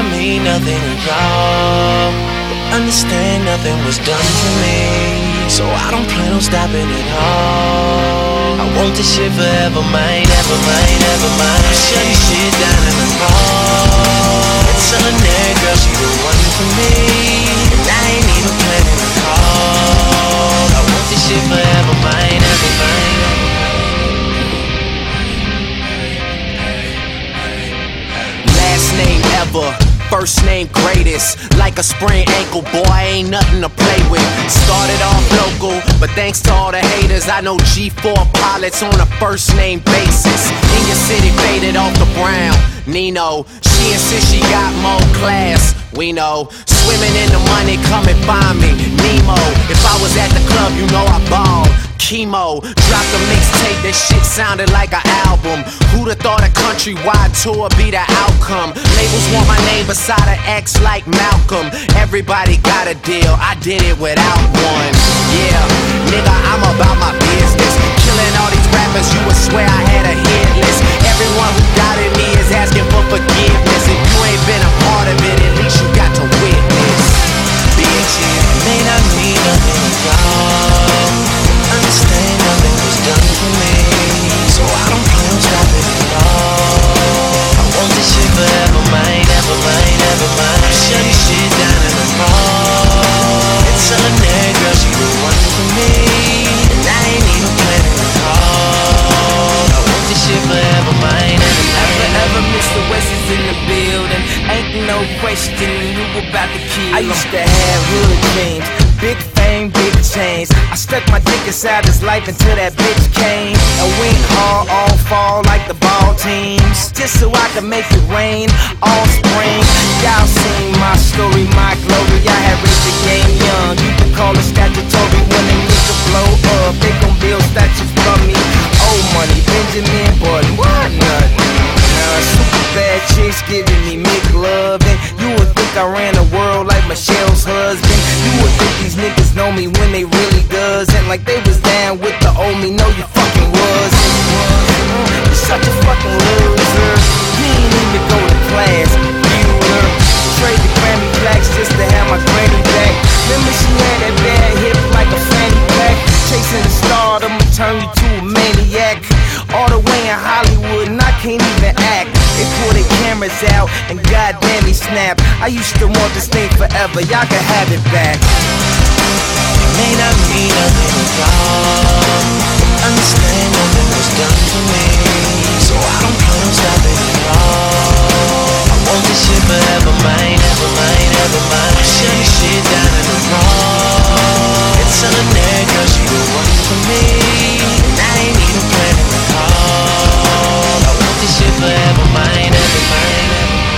not mean nothing to y'all, but understand nothing was done for me, so I don't plan on stopping at all. I want this shit forever, mine, ever mine, ever mine. I'm shutting shit down in the mall and telling that girl she the one for me, and I ain't even planning to call. I want this shit forever, mine, ever mine, ever mine. Last name ever, first name greatest. Like a sprained ankle, boy, ain't nothing to play with. Started off local, but thanks to all the haters, I know G4 pilots on a first name basis. In your city, faded off the brown. Nino, she insists she got more class. We know, swimming in the money, come and find me. Nemo, if I was at the club, you know I balled. Chemo, dropped a mixtape, that shit sounded like an album. Who'd have thought a countrywide tour be the outcome? Labels want my name beside an X like Malcolm. Everybody got a deal, I did it without one. Yeah, nigga, I'm about my business. Killing all these rappers, you would swear I had a hit list. Everyone who doubted me is asking for forgiveness. If you ain't been a part of it, at least you got to witness. Bitches, may not mean nothing to y'all, understand nothing was done for me, so I don't plan on stopping at all. I want this shit forever, mine, ever mine, ever mine. I'm shutting shit down in the mall and telling that girl she the one for me, and I ain't even planning to call. I want this shit forever, mine, ever mine. Ever Mr. West is in the building, ain't no question you about to kill him. I used to have hood dreams, big fame, big chains. I stuck my dick inside his life until that bitch came and went hard all fall like the ball teams, just so I could make it rain all spring. Y'all seen my story, my glory. I had raised the game young. You can call it statutory when they need to blow up. They gon' build statues from me. Old money, Benjamin Button, what nothing. Super bad chicks giving me McLovin'. You would think I ran the world like Michelle's husband. You would think these niggas know me when they really doesn't. Like they was down with the old me, no you fucking wasn't. You're such a fucking loser. You ain't even go to class, Bueller. Trade the Grammy plaques just to have my granny back. Remember she had that bad hip like a fanny pack. Chasing the star, I'ma turn you to a maniac. All the way in Hollywood and I can't even act. They pull their cameras out and goddamn he snap. I used to want this thing forever, y'all can have it back. May not mean nothing to y'all, understand nothing was done for me, so I don't plan on stopping at all. I want this shit forever, mine, ever mine, ever mine. I'm shutting shit down in the mall and telling that girl she the one for me, and I ain't even planning to call. I want this shit forever, mine, ever mine, ever mine.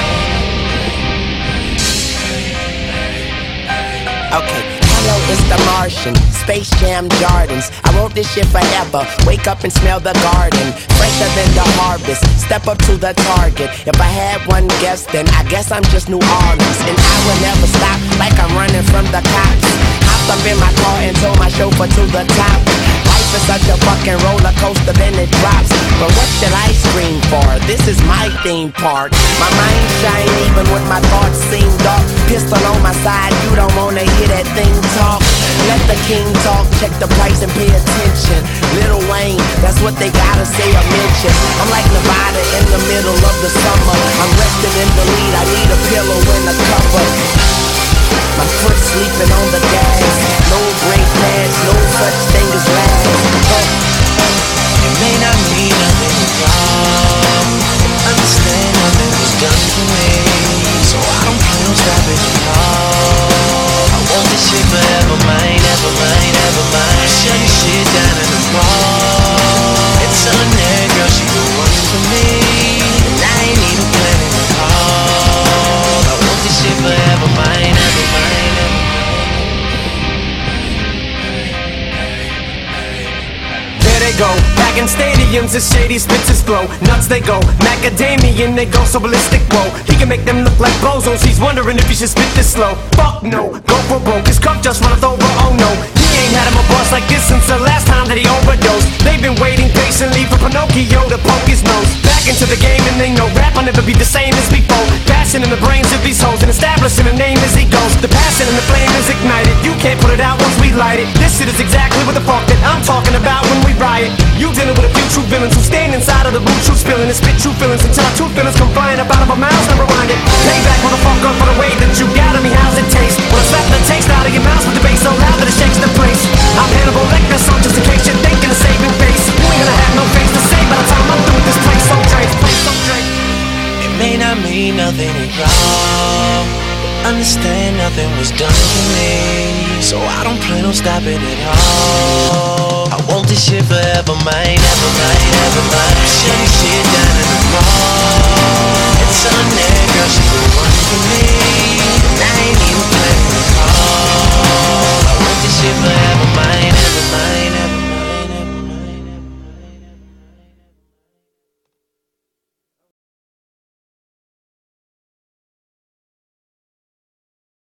Okay. Hello, it's the Martian, Space Jam Jordans. I want this shit forever, wake up and smell the garden. Fresher than the harvest, step up to the target. If I had one guess, then I guess I'm just New Orleans. And I will never stop, like I'm running from the cops. Hopped up in my car and told my chauffeur to the top. Life is such a fucking roller coaster, then it drops. But what should I scream for? This is my theme park. My mind shine even when my thoughts seem dark. Pistol on my side, you don't wanna hear that thing talk. Let the king talk, check the price and pay attention. Lil Wayne, that's what they gotta say or mention. I'm like Nevada in the middle of the summer. I'm resting in the lead, I need a pillow and a cover. My foot sleeping on the gas. No brake pads, no such thing as last. It may not mean nothing to y'all, understand nothing was done for me, so I don't plan on stopping at all. I want this shit forever, mine, ever mine, ever mine. I'm shutting shit down in the mall and telling that girl she the one for me, and I ain't even planning to call. I want this shit forever, mine, ever mine, ever mine. There they go, back in stadiums, the shady spitches flow. Nuts they go, macadamian, they go so ballistic, whoa. He can make them look like bozos, he's wondering if he should spit this slow. Fuck no, go for broke, his cup just runneth over, oh no. He ain't had him a boss like this since the last time that he overdosed. They've been waiting patiently for Pinocchio to poke his nose back into the game, and they know rap will never be the same as before. Passion in the brains of these hoes and establishing a name as he goes. The passion and the flame is ignited. You can't put it out once we light it. This shit is exactly what the fuck that I'm talking about when we riot. You dealing with a few true villains who stand inside of the root, true spilling and spit true feelings until our true feelings come flying up out of our mouths. Now rewind it. Payback, motherfucker, for the way that you got at me. How's it taste? When I slap the taste out of your mouth with the bass so loud that it shakes the place. I'm Hannibal Lecter, so just in case you're thinking of saving face, you ain't gonna have no face to say by the time I'm through with this place. So Drake, play so Drake. It may not mean nothing ain't wrong, understand nothing was done to me, so I don't plan on stopping at all. I want this shit forever, mine, ever mine, ever mine.